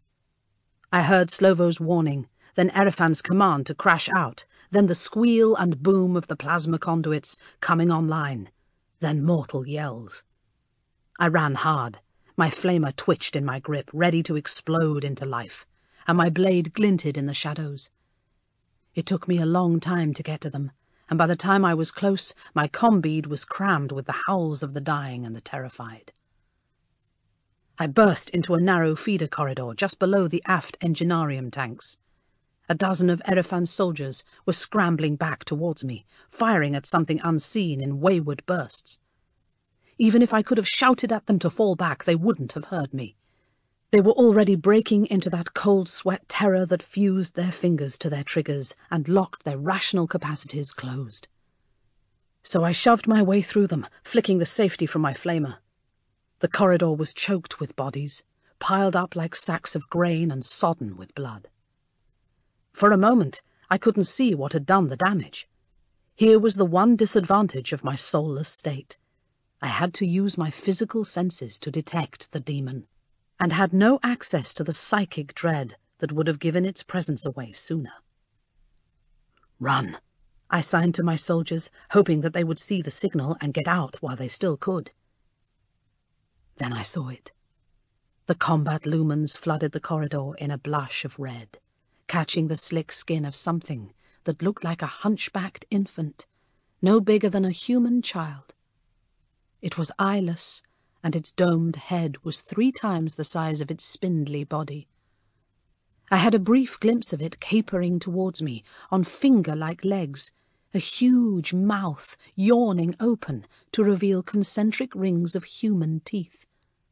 E: I heard Slovo's warning, then Erefan's command to crash out, then the squeal and boom of the plasma conduits coming online, then mortal yells. I ran hard. My flamer twitched in my grip, ready to explode into life, and my blade glinted in the shadows. It took me a long time to get to them, and by the time I was close, my combead was crammed with the howls of the dying and the terrified. I burst into a narrow feeder corridor just below the aft enginarium tanks. A dozen of Erefan's soldiers were scrambling back towards me, firing at something unseen in wayward bursts. Even if I could have shouted at them to fall back, they wouldn't have heard me. They were already breaking into that cold sweat terror that fused their fingers to their triggers and locked their rational capacities closed. So I shoved my way through them, flicking the safety from my flamer. The corridor was choked with bodies, piled up like sacks of grain and sodden with blood. For a moment, I couldn't see what had done the damage. Here was the one disadvantage of my soulless state. I had to use my physical senses to detect the demon, and had no access to the psychic dread that would have given its presence away sooner. "Run," I signed to my soldiers, hoping that they would see the signal and get out while they still could. Then I saw it. The combat lumens flooded the corridor in a blush of red, catching the slick skin of something that looked like a hunchbacked infant, no bigger than a human child. It was eyeless, and its domed head was three times the size of its spindly body. I had a brief glimpse of it capering towards me on finger-like legs, a huge mouth yawning open to reveal concentric rings of human teeth.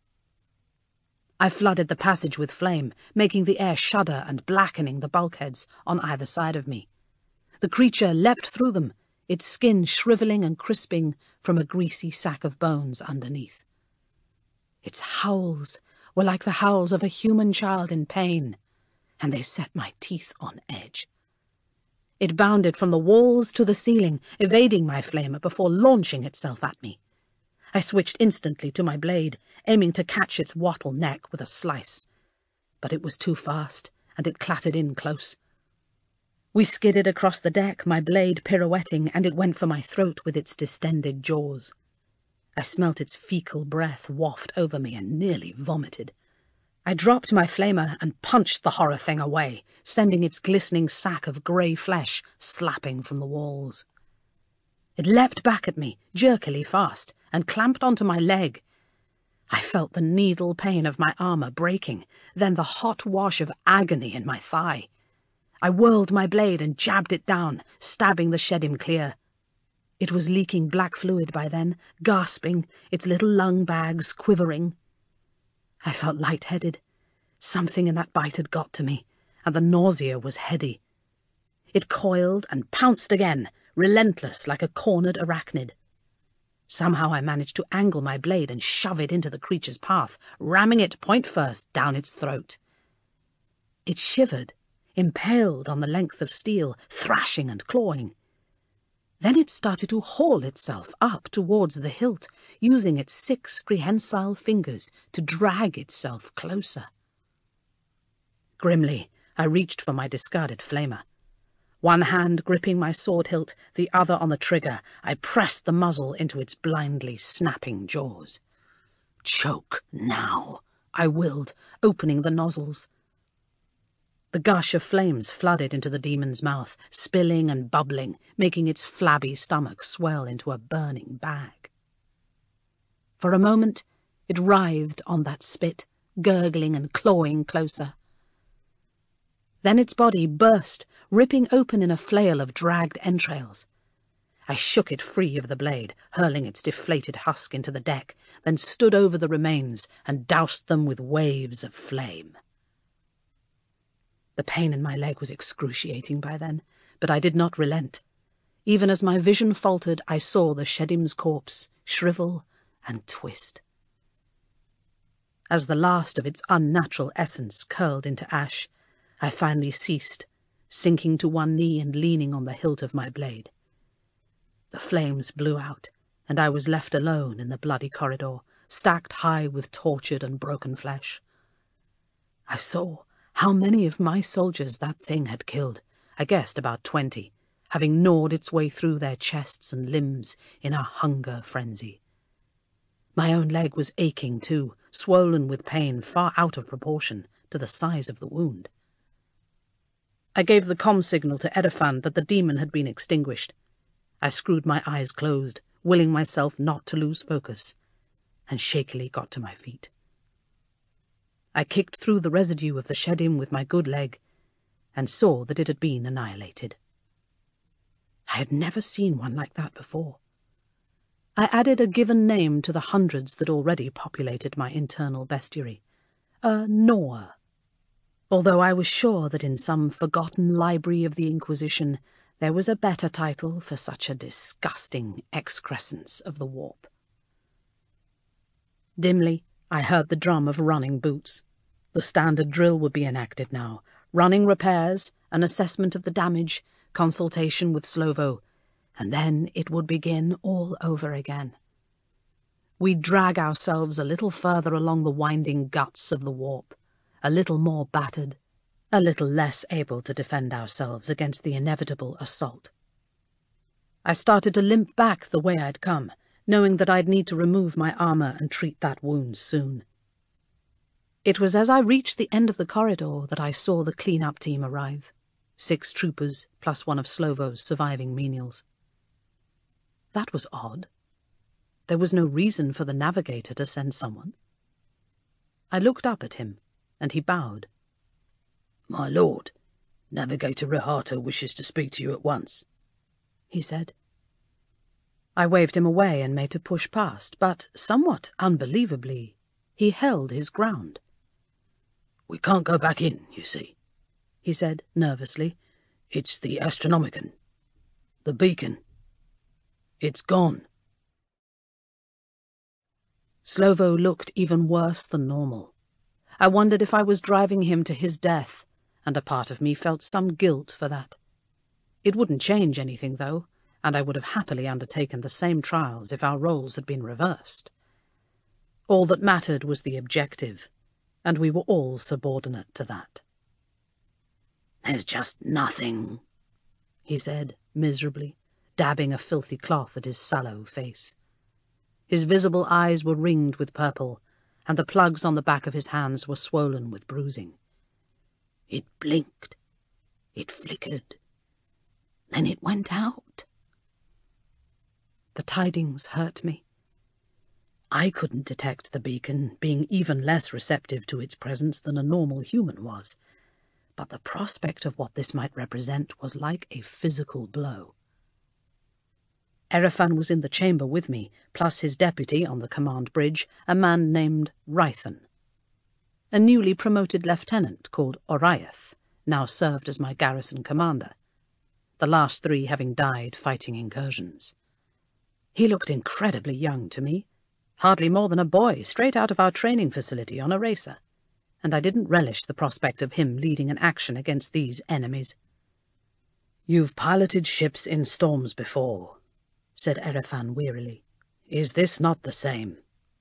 E: I flooded the passage with flame, making the air shudder and blackening the bulkheads on either side of me. The creature leapt through them, its skin shrivelling and crisping from a greasy sack of bones underneath. Its howls were like the howls of a human child in pain, and they set my teeth on edge. It bounded from the walls to the ceiling, evading my flamer before launching itself at me. I switched instantly to my blade, aiming to catch its wattle neck with a slice. But it was too fast, and it clattered in close. We skidded across the deck, my blade pirouetting, and it went for my throat with its distended jaws. I smelt its fecal breath waft over me and nearly vomited. I dropped my flamer and punched the horror thing away, sending its glistening sack of grey flesh slapping from the walls. It leapt back at me, jerkily fast, and clamped onto my leg. I felt the needle pain of my armour breaking, then the hot wash of agony in my thigh. I whirled my blade and jabbed it down, stabbing the Shedim clear. It was leaking black fluid by then, gasping, its little lung bags quivering. I felt lightheaded. Something in that bite had got to me, and the nausea was heady. It coiled and pounced again, relentless like a cornered arachnid. Somehow I managed to angle my blade and shove it into the creature's path, ramming it point first down its throat. It shivered, impaled on the length of steel, thrashing and clawing. Then it started to haul itself up towards the hilt, using its six prehensile fingers to drag itself closer. Grimly, I reached for my discarded flamer. One hand gripping my sword hilt, the other on the trigger, I pressed the muzzle into its blindly snapping jaws. "Choke now," I willed, opening the nozzles. The gush of flames flooded into the demon's mouth, spilling and bubbling, making its flabby stomach swell into a burning bag. For a moment, it writhed on that spit, gurgling and clawing closer. Then its body burst, ripping open in a flail of dragged entrails. I shook it free of the blade, hurling its deflated husk into the deck, then stood over the remains and doused them with waves of flame. The pain in my leg was excruciating by then, but I did not relent. Even as my vision faltered, I saw the Shedim's corpse shrivel and twist. As the last of its unnatural essence curled into ash, I finally ceased, sinking to one knee and leaning on the hilt of my blade. The flames blew out, and I was left alone in the bloody corridor, stacked high with tortured and broken flesh. I saw how many of my soldiers that thing had killed, I guessed about twenty, having gnawed its way through their chests and limbs in a hunger frenzy. My own leg was aching too, swollen with pain far out of proportion to the size of the wound. I gave the comm signal to Erefan that the demon had been extinguished. I screwed my eyes closed, willing myself not to lose focus, and shakily got to my feet. I kicked through the residue of the shed-in with my good leg, and saw that it had been annihilated. I had never seen one like that before. I added a given name to the hundreds that already populated my internal bestiary, a Gnawer, although I was sure that in some forgotten library of the Inquisition there was a better title for such a disgusting excrescence of the warp. Dimly, I heard the drum of running boots. The standard drill would be enacted now. Running repairs, an assessment of the damage, consultation with Slovo, and then it would begin all over again. We'd drag ourselves a little further along the winding guts of the warp, a little more battered, a little less able to defend ourselves against the inevitable assault. I started to limp back the way I'd come, knowing that I'd need to remove my armour and treat that wound soon. It was as I reached the end of the corridor that I saw the clean-up team arrive, six troopers plus one of Slovo's surviving menials. That was odd. There was no reason for the navigator to send someone. I looked up at him, and he bowed.
C: "My lord, Navigator Rehato wishes to speak to you at once," he said.
E: I waved him away and made to push past, but, somewhat unbelievably, he held his ground.
C: "We can't go back in, you see,"
E: he said nervously.
C: "It's the Astronomicon. The beacon. It's gone."
E: Slovo looked even worse than normal. I wondered if I was driving him to his death, and a part of me felt some guilt for that. It wouldn't change anything, though, and I would have happily undertaken the same trials if our roles had been reversed. All that mattered was the objective, and we were all subordinate to that.
D: "There's just nothing,"
E: he said, miserably, dabbing a filthy cloth at his sallow face. His visible eyes were ringed with purple, and the plugs on the back of his hands were swollen with bruising.
D: "It blinked. It flickered. Then it went out."
E: The tidings hurt me. I couldn't detect the beacon, being even less receptive to its presence than a normal human was, but the prospect of what this might represent was like a physical blow. Erefan was in the chamber with me, plus his deputy on the command bridge, a man named Rythan. A newly promoted lieutenant called Oriath now served as my garrison commander, the last three having died fighting incursions. He looked incredibly young to me, hardly more than a boy straight out of our training facility on a racer, and I didn't relish the prospect of him leading an action against these enemies. "You've piloted ships in storms before," said Erefan wearily. "Is this not the same?"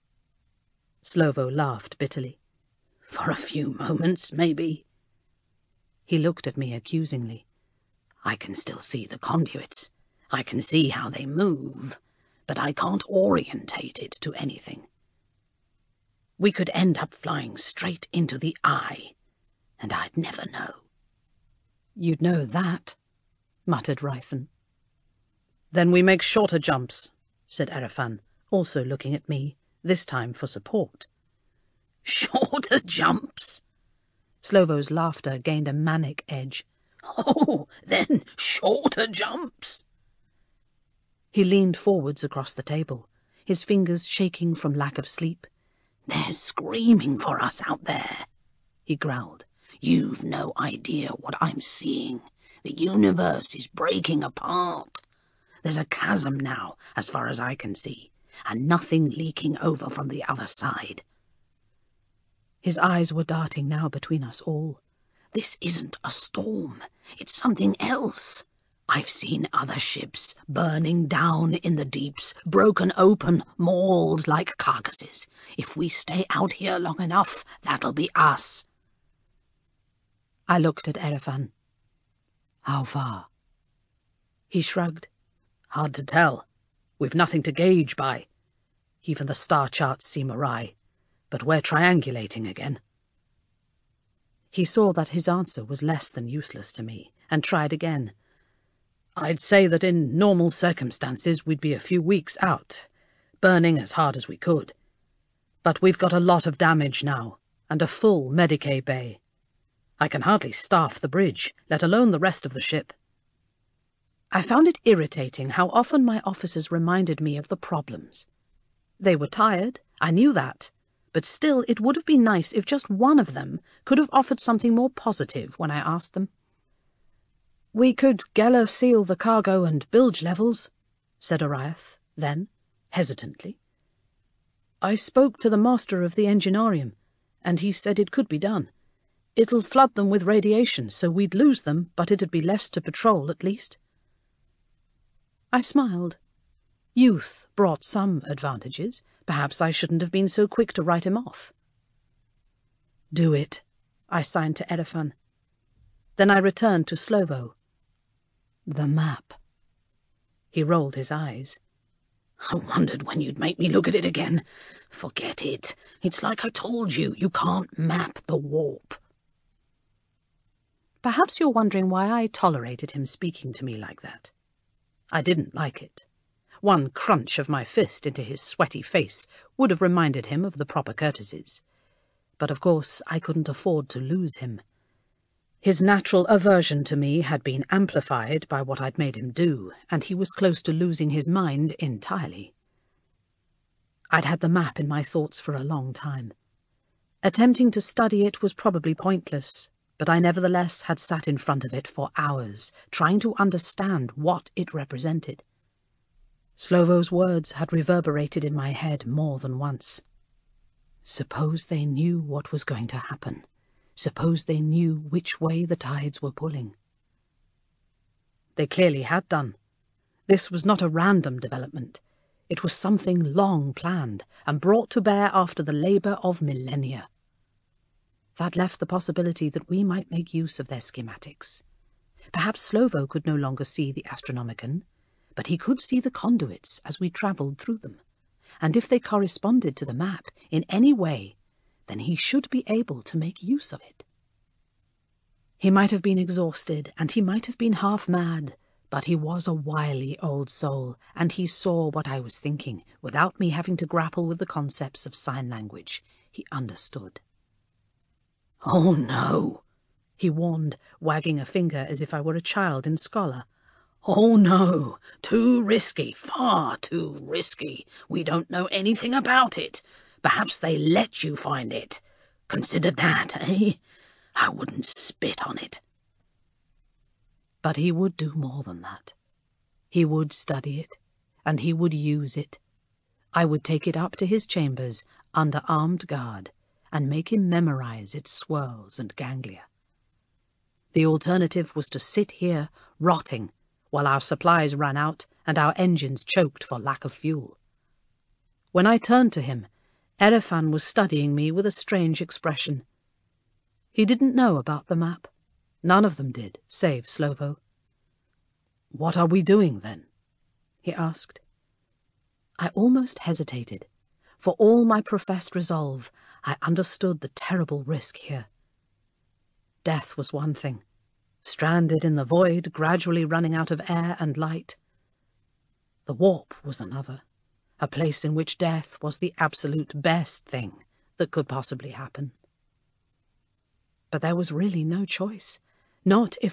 E: Slovo laughed bitterly.
D: "For a few moments, maybe."
E: He looked at me accusingly.
D: "I can still see the conduits. I can see how they move, but I can't orientate it to anything. We could end up flying straight into the eye, and I'd never know."
E: "You'd know that," muttered Rythan. "Then we make shorter jumps," said Erefan, also looking at me, this time for support.
D: "Shorter jumps?"
E: Slovo's laughter gained a manic edge.
D: "Oh, then shorter jumps?"
E: He leaned forwards across the table, his fingers shaking from lack of sleep.
D: "They're screaming for us out there," he growled. "You've no idea what I'm seeing. The universe is breaking apart. There's a chasm now, as far as I can see, and nothing leaking over from the other side."
E: His eyes were darting now between us all.
D: "This isn't a storm. It's something else. I've seen other ships burning down in the deeps, broken open, mauled like carcasses. If we stay out here long enough, that'll be us."
E: I looked at Erefan. "How far?" He shrugged. "Hard to tell. We've nothing to gauge by. Even the star charts seem awry, but we're triangulating again." He saw that his answer was less than useless to me, and tried again. "I'd say that in normal circumstances we'd be a few weeks out, burning as hard as we could. But we've got a lot of damage now, and a full Medicae bay. I can hardly staff the bridge, let alone the rest of the ship. I found it irritating how often my officers reminded me of the problems. They were tired, I knew that, but still it would have been nice if just one of them could have offered something more positive when I asked them. "We could Geller seal the cargo and bilge levels," said Oriath, then, hesitantly. "I spoke to the master of the Enginarium, and he said it could be done. It'll flood them with radiation, so we'd lose them, but it'd be less to patrol at least." I smiled. Youth brought some advantages. Perhaps I shouldn't have been so quick to write him off. "Do it," I signed to Erefan. Then I returned to Slovo. "The map." He rolled his eyes. "I wondered when you'd make me look at it again. Forget it. It's like I told you, you can't map the warp." Perhaps you're wondering why I tolerated him speaking to me like that. I didn't like it. One crunch of my fist into his sweaty face would have reminded him of the proper courtesies. But of course I couldn't afford to lose him. His natural aversion to me had been amplified by what I'd made him do, and he was close to losing his mind entirely. I'd had the map in my thoughts for a long time. Attempting to study it was probably pointless, but I nevertheless had sat in front of it for hours, trying to understand what it represented. Slovo's words had reverberated in my head more than once. Suppose they knew what was going to happen. Suppose they knew which way the tides were pulling. They clearly had done. This was not a random development. It was something long planned and brought to bear after the labour of millennia. That left the possibility that we might make use of their schematics. Perhaps Slovo could no longer see the Astronomicon, but he could see the conduits as we travelled through them, and if they corresponded to the map in any way, then he should be able to make use of it. He might have been exhausted, and he might have been half mad, but he was a wily old soul, and he saw what I was thinking, without me having to grapple with the concepts of sign language. He understood. "Oh, no," he warned, wagging a finger as if I were a child in Scholar. "Oh, no, too risky, far too risky. We don't know anything about it. Perhaps they let you find it. Consider that, eh? I wouldn't spit on it." But he would do more than that. He would study it, and he would use it. I would take it up to his chambers under armed guard, and make him memorize its swirls and ganglia. The alternative was to sit here, rotting, while our supplies ran out and our engines choked for lack of fuel. When I turned to him, Erefan was studying me with a strange expression. He didn't know about the map. None of them did, save Slovo. "What are we doing, then?" he asked. I almost hesitated. For all my professed resolve, I understood the terrible risk here. Death was one thing, stranded in the void, gradually running out of air and light. The warp was another, a place in which death was the absolute best thing that could possibly happen. But there was really no choice, not if